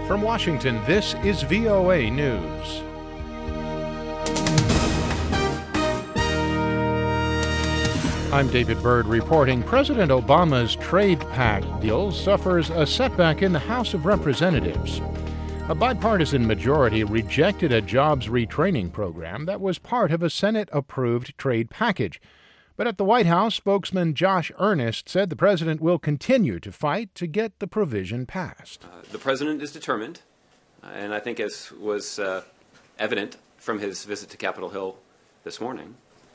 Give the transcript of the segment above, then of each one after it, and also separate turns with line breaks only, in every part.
From Washington, this is VOA News. I'm David Byrd reporting. President Obama's trade pact deal suffers a setback in the House of Representatives. A bipartisan majority rejected a jobs retraining program that was part of a Senate-approved trade package. But at the White House, spokesman Josh Earnest said the president will continue to fight to get the provision passed.
The president is determined, and I think as was evident from his visit to Capitol Hill this morning,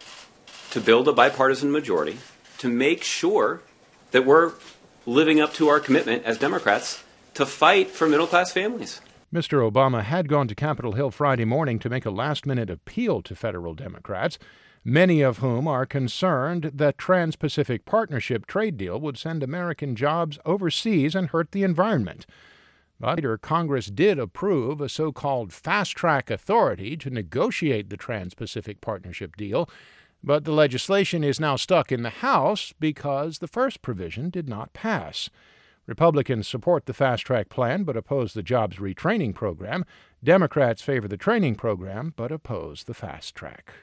to build a bipartisan majority to make sure that we're living up to our commitment as Democrats to fight for middle-class families.
Mr. Obama had gone to Capitol Hill Friday morning to make a last-minute appeal to federal Democrats, many of whom are concerned that Trans-Pacific Partnership trade deal would send American jobs overseas and hurt the environment. But later, Congress did approve a so-called fast-track authority to negotiate the Trans-Pacific Partnership deal, but the legislation is now stuck in the House because the first provision did not pass. Republicans support the fast-track plan but oppose the jobs retraining program. Democrats favor the training program but oppose the fast track.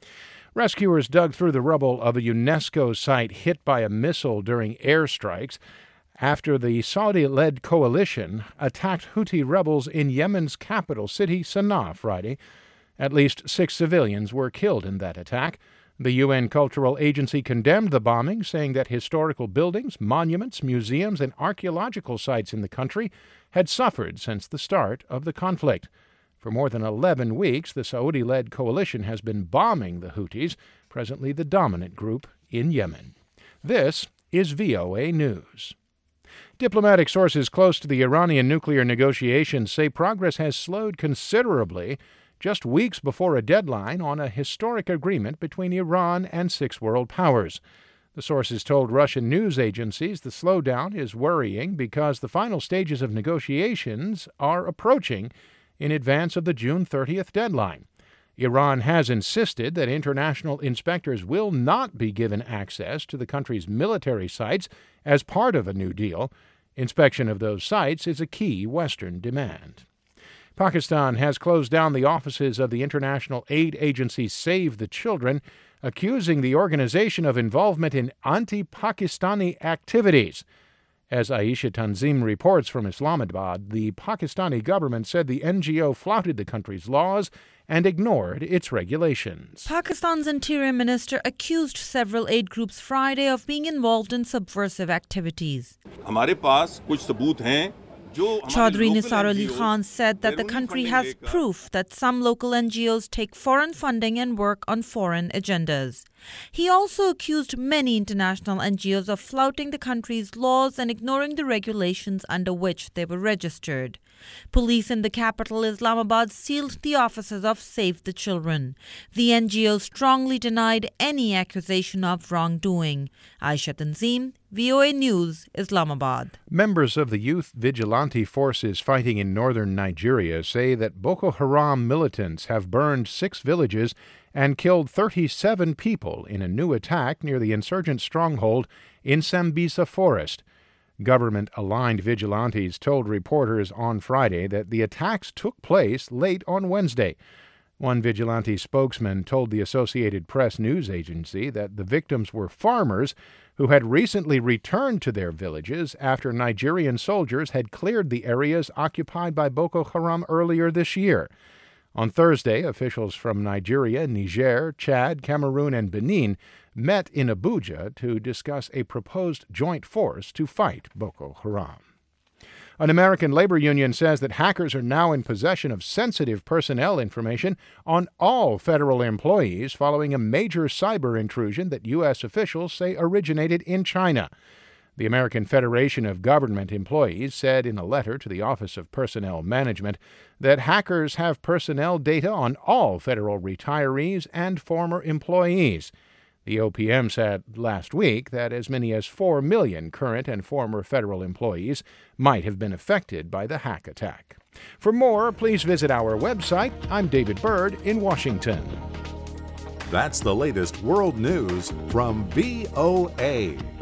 Rescuers dug through the rubble of a UNESCO site hit by a missile during airstrikes after the Saudi-led coalition attacked Houthi rebels in Yemen's capital city, Sana'a, Friday. At least 6 civilians were killed in that attack. The UN Cultural Agency condemned the bombing, saying that historical buildings, monuments, museums, and archaeological sites in the country had suffered since the start of the conflict. For more than 11 weeks, the Saudi-led coalition has been bombing the Houthis, presently the dominant group in Yemen. This is VOA News. Diplomatic sources close to the Iranian nuclear negotiations say progress has slowed considerably just weeks before a deadline on a historic agreement between Iran and 6 world powers. The sources told Russian news agencies the slowdown is worrying because the final stages of negotiations are approaching in advance of the June 30th deadline. Iran has insisted that international inspectors will not be given access to the country's military sites as part of a new deal. Inspection of those sites is a key Western demand. Pakistan has closed down the offices of the international aid agency Save the Children, accusing the organization of involvement in anti-Pakistani activities. As Aisha Tanzim reports from Islamabad, the Pakistani government said the NGO flouted the country's laws and ignored its regulations.
Pakistan's Interior Minister accused several aid groups Friday of being involved in subversive activities. Chaudhry Nisar Ali Khan said that the country has proof that some local NGOs take foreign funding and work on foreign agendas. He also accused many international NGOs of flouting the country's laws and ignoring the regulations under which they were registered. Police in the capital, Islamabad, sealed the offices of Save the Children. The NGO strongly denied any accusation of wrongdoing. Aisha Tanzim, VOA News, Islamabad.
Members of the youth vigilante forces fighting in northern Nigeria say that Boko Haram militants have burned 6 villages and killed 37 people in a new attack near the insurgent stronghold in Sambisa Forest. Government-aligned vigilantes told reporters on Friday that the attacks took place late on Wednesday. One vigilante spokesman told the Associated Press news agency that the victims were farmers who had recently returned to their villages after Nigerian soldiers had cleared the areas occupied by Boko Haram earlier this year. On Thursday, officials from Nigeria, Niger, Chad, Cameroon, and Benin met in Abuja to discuss a proposed joint force to fight Boko Haram. An American labor union says that hackers are now in possession of sensitive personnel information on all federal employees following a major cyber intrusion that U.S. officials say originated in China. The American Federation of Government Employees said in a letter to the Office of Personnel Management that hackers have personnel data on all federal retirees and former employees. The OPM said last week that as many as 4 million current and former federal employees might have been affected by the hack attack. For more, please visit our website. I'm David Byrd in Washington.
That's the latest world news from VOA.